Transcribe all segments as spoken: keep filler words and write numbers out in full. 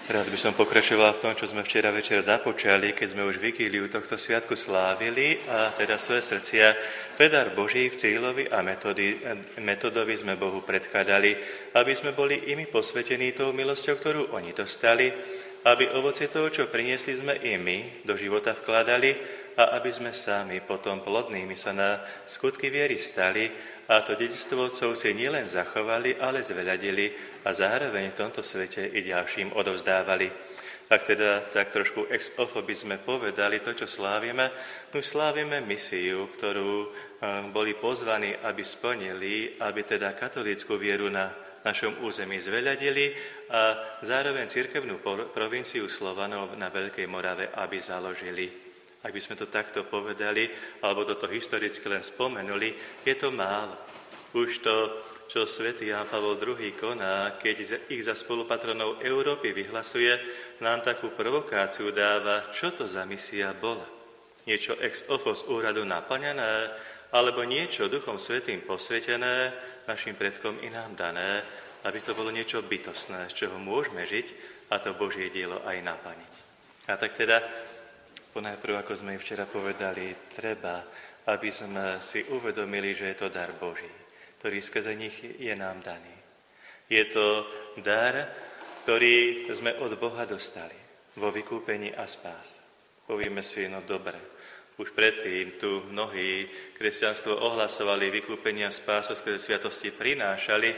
Rád by som pokračoval v tom, čo sme včera večer započali, keď sme už vigíliu tohto sviatku slávili a teda svoje srdcia pre dar Boží v Cyrilovi a metody, Metodovi sme Bohu predkladali, aby sme boli imi posvetení tou milosťou, ktorú oni dostali, aby ovocie toho, čo priniesli, sme i my do života vkladali a aby sme sami potom plodnými sa na skutky viery stali a to dedičstvo otcov si nielen zachovali, ale zveľadili a zároveň v tomto svete i ďalším odovzdávali. Ak teda tak trošku ex ofo by sme povedali to, čo slávime, no slávime misiu, ktorú boli pozvaní, aby splnili, aby teda katolícku vieru na našom území zveľadili a zároveň cirkevnú provinciu Slovanov na Veľkej Morave, aby založili. Ak by sme to takto povedali, alebo toto historicky len spomenuli, je to málo. Už to, čo svätý Ján Pavol druhý. koná, keď ich za spolupatronov Európy vyhlasuje, nám takú provokáciu dáva, čo to za misia bola. Niečo ex ofo z úradu naplnené, alebo niečo Duchom Svätým posvetené, našim predkom i nám dané, aby to bolo niečo bytostné, z čoho môžeme žiť a to Božie dielo aj naplniť. A tak teda ponajprv, ako sme včera povedali, treba, aby sme si uvedomili, že je to dar Boží, ktorý skrze nich je nám daný. Je to dar, ktorý sme od Boha dostali vo vykúpení a spáse. Povieme si, no dobre, už predtým tu mnohí kresťanstvo ohlasovali, vykúpenie a spásu skrze sviatosti prinášali,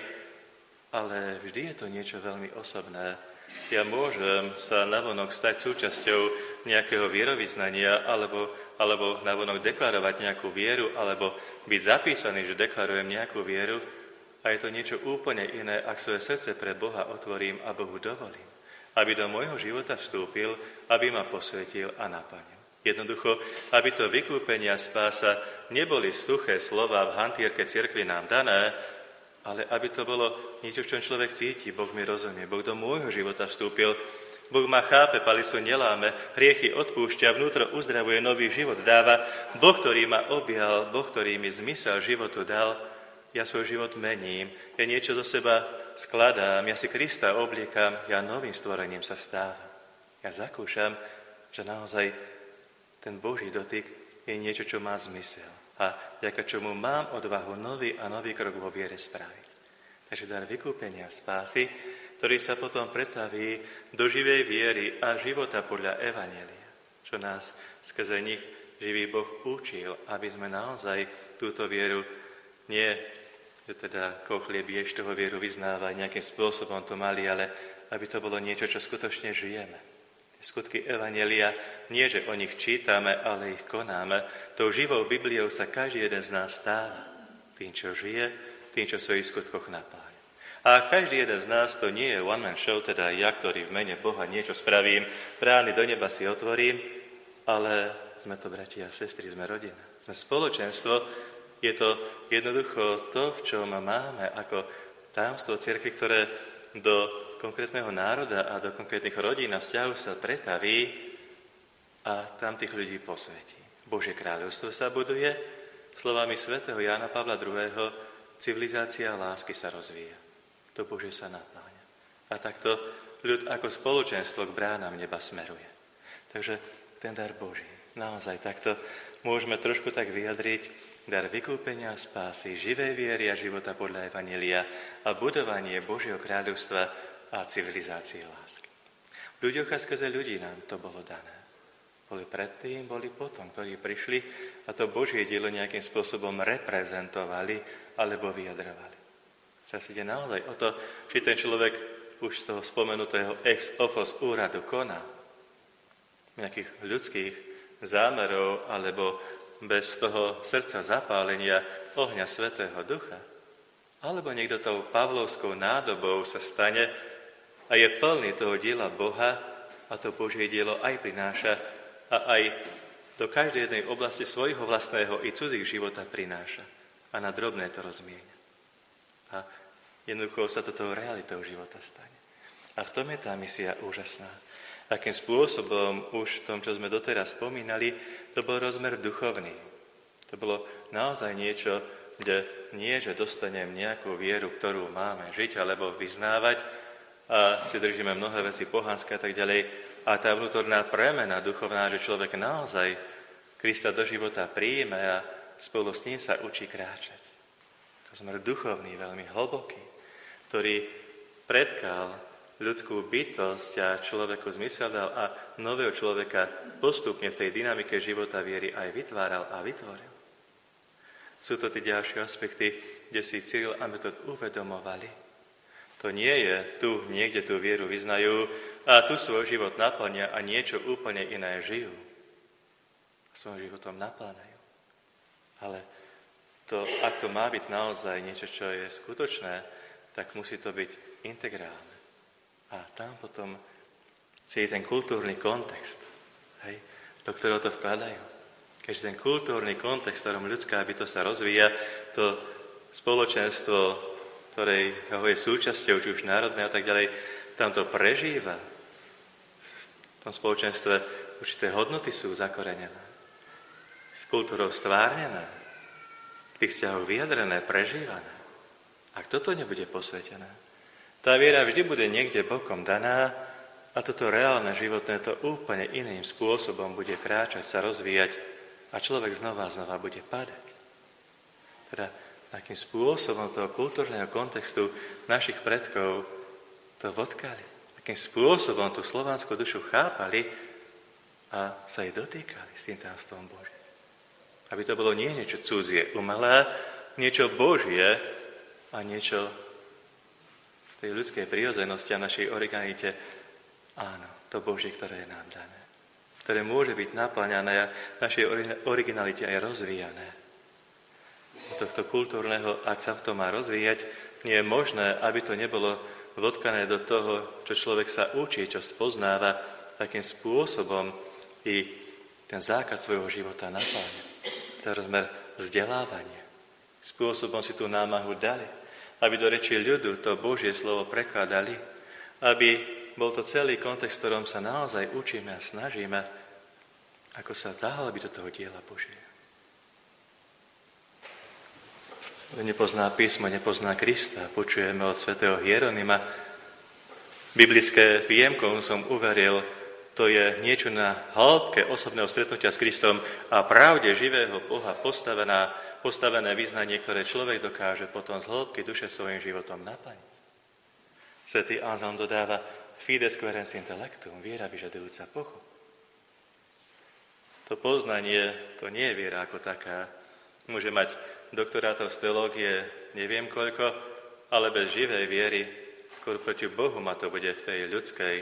ale vždy je to niečo veľmi osobné. Ja môžem sa navonok stať súčasťou nejakého vierovyznania alebo, alebo navonok deklarovať nejakú vieru alebo byť zapísaný, že deklarujem nejakú vieru a je to niečo úplne iné, ak svoje srdce pre Boha otvorím a Bohu dovolím, aby do môjho života vstúpil, aby ma posvetil a naplnil. Jednoducho, aby to vykúpenie a spása neboli suché slova v hantírke cirkvi nám dané, ale aby to bolo niečo, v čom človek cíti. Boh mi rozumie, Boh do môjho života vstúpil, Boh ma chápe, palicu neláme, hriechy odpúšťa, vnútro uzdravuje, nový život dáva. Boh, ktorý ma objal, Boh, ktorý mi zmysel životu dal, ja svoj život mením, ja niečo zo seba skladám, ja si Krista obliekam, ja novým stvorením sa stávam. Ja zakúšam, že naozaj ten Boží dotyk je niečo, čo má zmysel. A vďaka čomu mám odvahu nový a nový krok vo viere spraviť. Takže dar vykúpenia spásy, ktorý sa potom pretaví do živej viery a života podľa Evanjelia, čo nás skrze nich živý Boh učil, aby sme naozaj túto vieru nie, že teda ko chlieb ješ, toho vieru vyznávať, nejakým spôsobom to mali, ale aby to bolo niečo, čo skutočne žijeme. Skutky Evanjelia, nie, že o nich čítame, ale ich konáme. Tou živou Bibliou sa každý jeden z nás stáva. Tým, čo žije, tým, čo v svojich skutkoch napája. A každý jeden z nás to nie je one man show, teda ja, ktorý v mene Boha niečo spravím, brány do neba si otvorím, ale sme to bratia a sestry, sme rodina. Sme spoločenstvo, je to jednoducho to, v čom máme ako tajomstvo cirkvi, ktoré do konkrétneho národa a do konkrétnych rodín a vzťahov sa pretaví a tam tých ľudí posvetí. Božie kráľovstvo sa buduje, slovami svätého Jána Pavla druhého. Civilizácia lásky sa rozvíja. To Božie sa napáňa. A takto ľud ako spoločenstvo k bránam neba smeruje. Takže ten dar Boží. Naozaj takto môžeme trošku tak vyjadriť dar vykúpenia, spásy, živej viery a života podľa Evanjelia a budovanie Božieho kráľovstva a civilizácie lásky. V ľuďoch a skrze ľudí nám to bolo dané. Boli predtým, boli potom, ktorí prišli a to Božie dielo nejakým spôsobom reprezentovali alebo vyjadrovali. Čas ide naozaj o to, či ten človek už z toho spomenutého ex ofo z úradu koná nejakých ľudských zámerov alebo bez toho srdca zapálenia ohňa Svätého Ducha. Alebo niekto tou pavlovskou nádobou sa stane a je plný toho diela Boha a to Božie dielo aj prináša a aj do každej jednej oblasti svojho vlastného i cudzích života prináša. A na drobné to rozmienia. A jednoducho sa to tou realitou života stane. A v tom je tá misia úžasná. Akým spôsobom už v tom, čo sme doteraz spomínali, to bol rozmer duchovný. To bolo naozaj niečo, kde nie, že dostanem nejakú vieru, ktorú máme žiť alebo vyznávať, a si držíme mnohé veci pohanské a tak ďalej. A tá vnútorná premena duchovná, že človek naozaj Krista do života príjme a spolu s ním sa učí kráčať. Rozmer duchovný, veľmi hlboký, ktorý predkal ľudskú bytosť a človeku zmysel dal a nového človeka postupne v tej dynamike života viery aj vytváral a vytvoril. Sú to tie ďalšie aspekty, kde si Cyril a Metod uvedomovali. To nie je tu, niekde tú vieru vyznajú a tu svoj život naplnia a niečo úplne iné žijú. A svojím životom naplňajú. Ale to, ak to má byť naozaj niečo, čo je skutočné, tak musí to byť integrálne. A tam potom celý ten kultúrny kontext, hej, do ktorého to vkladajú. Keďže ten kultúrny kontext, v ktorom ľudská bytosť sa rozvíja, to spoločenstvo, ktorej je súčasťou, či už národné a tak ďalej, tam to prežíva. V tom spoločenstve určité hodnoty sú zakorenené. S kultúrou stvárnené. V tých vzťahoch vyjadrené, prežívané. Ak toto nebude posvetené, tá viera vždy bude niekde bokom daná a toto reálne životné to úplne iným spôsobom bude kráčať, sa rozvíjať a človek znova a znova bude padať. Teda akým spôsobom toho kultúrneho kontextu našich predkov to vodkali. Akým spôsobom tú slovanskú dušu chápali a sa jej dotýkali s tým tajomstvom Božím. Aby to bolo nie niečo cudzie, umelé, niečo Božie a niečo z tej ľudskej prirodzenosti a našej originalite. Áno, to Božie, ktoré je nám dané. Ktoré môže byť naplňané a našej originalite aj rozvíjané. Od tohto kultúrneho, ak sa to má rozvíjať, nie je možné, aby to nebolo vodkané do toho, čo človek sa učí, čo spoznáva, takým spôsobom i ten základ svojho života naplňa. Ten rozmer vzdelávania. Spôsobom si tú námahu dali, aby do reči ľudu to Božie slovo prekladali, aby bol to celý kontext, v ktorom sa naozaj učíme a snažíme, ako sa zahlbiť do toho diela Božieho. Nepozná písmo, nepozná Krista. Počujeme od svätého Hieronyma. Biblické výjemkou som uveril, to je niečo na hĺbke osobného stretnutia s Kristom a pravde živého Boha postavená, postavené vyznanie, ktoré človek dokáže potom z hĺbky duše svojim životom naplniť. Svätý Anselm dodáva fides querens intellectum, viera vyžadujúca pochop. To poznanie, to nie je viera ako taká. Môže mať doktorátov z teológie neviem koľko, ale bez živej viery, skôr proti Bohu ma to bude v tej ľudskej,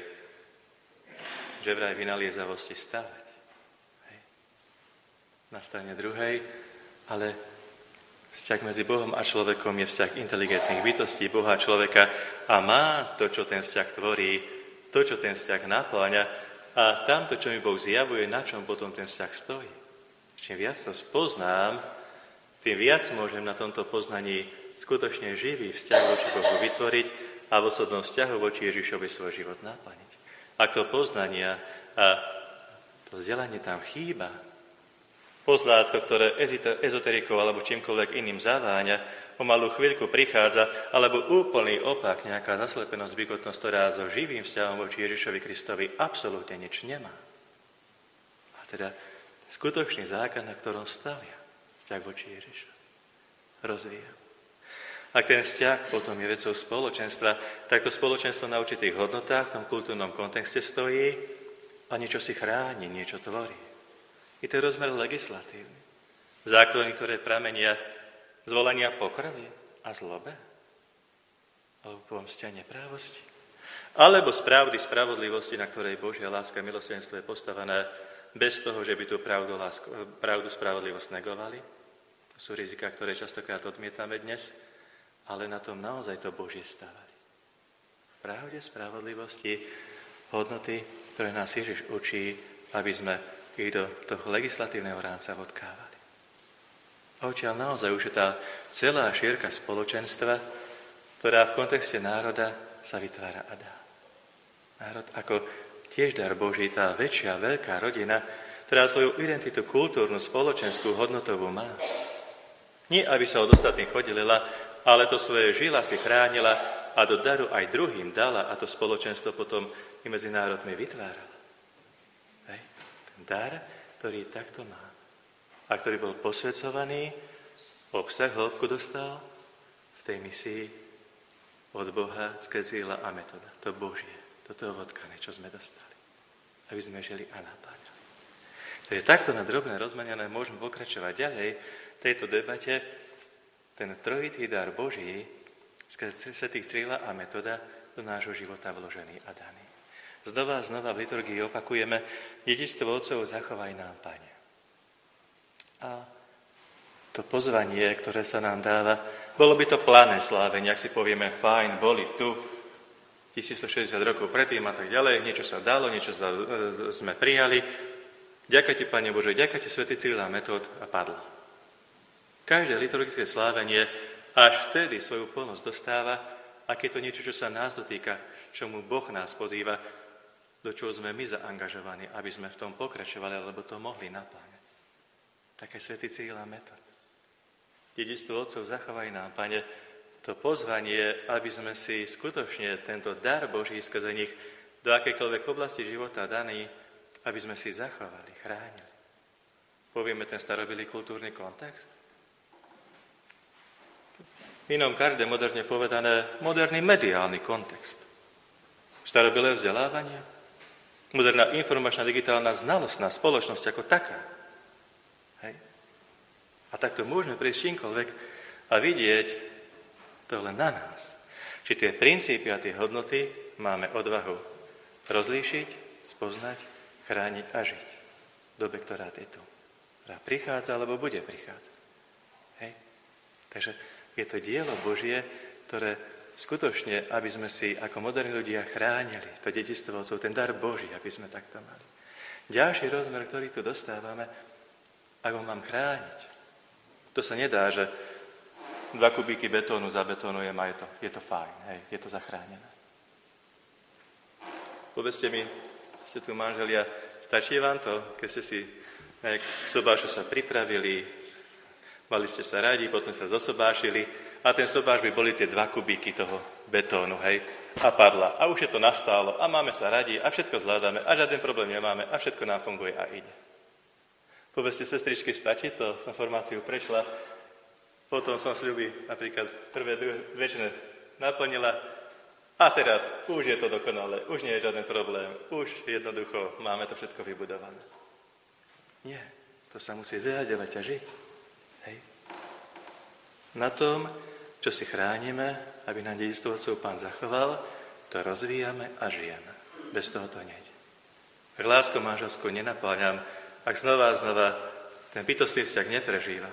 že vraj vynaliezavosti stavať. Hej. Na strane druhej, ale vzťah medzi Bohom a človekom je vzťah inteligentných bytostí, Boha a človeka a má to, čo ten vzťah tvorí, to, čo ten vzťah napláňa a tamto, čo mi Boh zjavuje, na čom potom ten vzťah stojí. Čím viac to spoznám, tým viac môžem na tomto poznaní skutočne živý vzťah voči Bohu vytvoriť a v osobnom vzťahu voči Ježišovi svoj život naplniť. Ak to poznania a to vzdelanie tam chýba, pozlátko, ktoré ezoterikou alebo čímkoľvek iným zaváňa, o malú chvíľku prichádza, alebo úplný opak, nejaká zaslepenosť, bykotnosť, ktorá so živým vzťahom voči Ježišovi Kristovi absolútne nič nemá. A teda skutočný základ, na ktorom stavia vzťah voči Ježišu. Rozvíja. Ak ten vzťah potom je vecou spoločenstva, tak to spoločenstvo na určitých hodnotách v tom kultúrnom kontexte stojí a niečo si chráni, niečo tvorí. Je to rozmer legislatívny. Zákony, ktoré pramenia z volania pokrvy a zlobe, alebo pomstia neprávosti, alebo z pravdy spravodlivosti, na ktorej Božia láska a milosrdenstvo je postavené bez toho, že by tú pravdu, lásku, pravdu spravodlivosť negovali. To sú rizika, ktoré častokrát odmietame dnes, ale na tom naozaj to Božie stavali. V pravde spravodlivosti hodnoty, ktoré nás Ježiš učí, aby sme ich do toho legislatívneho rámca odkávali. A odtiaľ naozaj už je tá celá šírka spoločenstva, ktorá v kontexte národa sa vytvára a dá. Národ ako tiež dar Boží, tá väčšia, veľká rodina, ktorá svoju identitu kultúrnu, spoločenskú, hodnotovú má. Nie, aby sa od ostatných oddelila, ale to svoje žila si chránila a do daru aj druhým dala a to spoločenstvo potom i medzi národmi vytvárala. Hej. Ten dar, ktorý takto má a ktorý bol posvedzovaný, obsah, hĺbku dostal v tej misii od Boha skrze Ila a Metoda. To Božie, toto vodkané, čo sme dostali. Aby sme žili a napáňali. Takže takto na drobné rozmenené môžeme pokračovať ďalej v tejto debate. Ten trojitý dar Boží skrze svätých Cyrila a Metoda do nášho života vložený a daný. Znova a znova v liturgii opakujeme dedičstvo otcov zachovaj nám, Pane. A to pozvanie, ktoré sa nám dáva, bolo by to plané slávenie, ak si povieme, fajn, boli tu tisícstošesťdesiat rokov predtým a tak ďalej, niečo sa dalo, niečo sa, e, sme prijali. Ďakuj ti, Pane Bože, ďakuj ti, svätý Cyril a Metod, a padla. Každé liturgické slávenie až vtedy svoju plnosť dostáva, ak je to niečo, čo sa nás dotýka, čomu Boh nás pozýva, do čoho sme my zaangažovaní, aby sme v tom pokračovali, alebo to mohli napáňať. Také svätý Cyril a Metod. Dedičstvo otcov zachovaj nám, Pane, to pozvanie, aby sme si skutočne tento dar Boží skrze nich do akejkoľvek oblasti života daný, aby sme si zachovali, chránili. Povieme ten starobilý kultúrny kontext? V inom karde moderne povedané moderný mediálny kontext. Starobilé vzdelávanie, moderná informačná digitálna znalostná spoločnosť ako taká. Hej. A takto môžeme prísť čímkoľvek a vidieť to len na nás. Či tie princípy a tie hodnoty máme odvahu rozlíšiť, spoznať, chrániť a žiť v dobe, ktorá je tu. Ktorá prichádza, alebo bude prichádzať. Hej. Takže je to dielo Božie, ktoré skutočne, aby sme si ako moderní ľudia chránili to dedičstvo otcov, ten dar Boží, aby sme takto mali. Ďalší rozmer, ktorý tu dostávame, ako mám chrániť. To sa nedá, že dva kubíky betónu zabetonujem a je to, je to fajn, hej, je to zachránené. Povedzte mi, ste tu manželia, stačí vám to, keď ste si k sobášu sa pripravili, mali ste sa radi, potom sa zosobášili a ten sobáš by boli tie dva kubíky toho betónu, hej, a padla. A už je to nastálo a máme sa radi a všetko zvládame a žiaden problém nemáme a všetko nám funguje a ide. Povedzte, sestričky, stačí to? Som formáciu prešla, potom som sľuby napríklad prvé, druhé, večné naplnila a teraz už je to dokonalé, už nie je žiaden problém, už jednoducho máme to všetko vybudované. Nie, to sa musí vyhľadovať a žiť. Hej. Na tom, čo si chránime, aby nám dedičstvo otcov Pán zachoval, to rozvíjame a žijeme. Bez toho to nejde. Ak lásku manželskú nenapáňam, ak znova a znova ten bytostný vzťah neprežívam,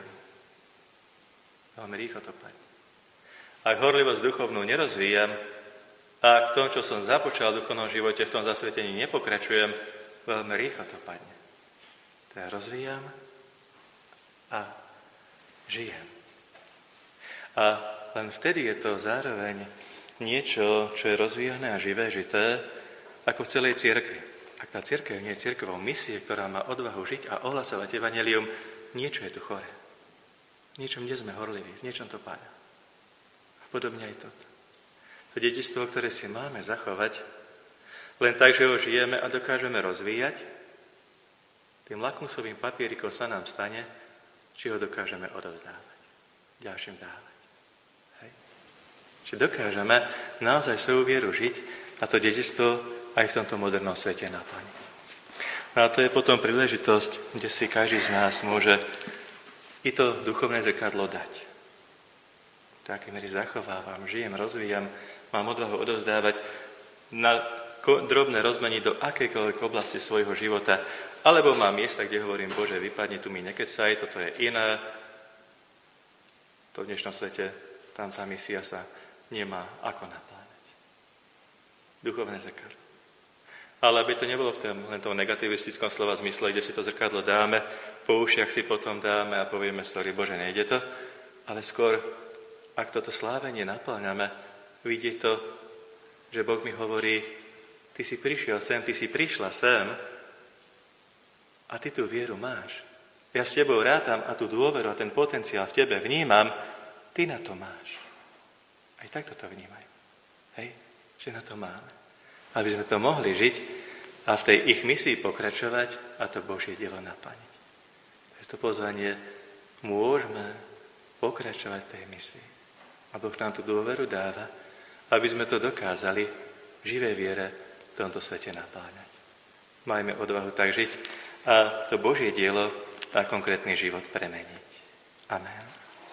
veľmi rýchlo to padne. Ak horlivosť duchovnú nerozvíjam, a v tom, čo som započal v duchovnom živote, v tom zasvetení nepokračujem, veľmi rýchlo to padne. Teda rozvíjam a žijem. A len vtedy je to zároveň niečo, čo je rozvíjané a živé, žité, ako v celej cirkvi. Ak tá cirkev nie je cirkevou misie, ktorá má odvahu žiť a ohlasovať evanjelium, niečo je tu chore. V niečom, kde sme horliví, v niečom to páda. A podobne aj toto. To dedičstvo, ktoré si máme zachovať, len tak, že ho žijeme a dokážeme rozvíjať, tým lakmusovým papierikom sa nám stane, či ho dokážeme odovzdávať, ďalším dávať. Hej. Či dokážeme naozaj svoju vieru žiť a to dedičstvo aj v tomto modernom svete naplniť. No a to je potom príležitosť, kde si každý z nás môže i to duchovné zrkadlo dať. Tak, aký zachovávam, žijem, rozvíjam, mám odvahu odovzdávať na drobné rozmeny do akejkoľvek oblasti svojho života, alebo mám miesta, kde hovorím, Bože, vypadni, tu mi nekecaj, toto je iné. To v dnešnom svete, tam tá misia sa nemá ako napláňať. Duchovné zrkadlo. Ale aby to nebolo v tom, len tom negativistickom slova zmysle, kde si to zrkadlo dáme, po ušiach si potom dáme a povieme, sorry, Bože, nejde to, ale skôr, ak toto slávenie napĺňame, vidieť to, že Boh mi hovorí, ty si prišiel sem, ty si prišla sem a ty tú vieru máš. Ja s tebou rátam a tú dôveru a ten potenciál v tebe vnímam, ty na to máš. Aj takto to vnímaj. Hej? Že na to máme. Aby sme to mohli žiť a v tej ich misii pokračovať a to Božie dielo naplniť. Takže to pozvanie môžeme pokračovať v tej misii. A Boh nám tú dôveru dáva, aby sme to dokázali v živej viere v tomto svete napáňať. Majme odvahu tak žiť a to Božie dielo a konkrétny život premeniť. Amen.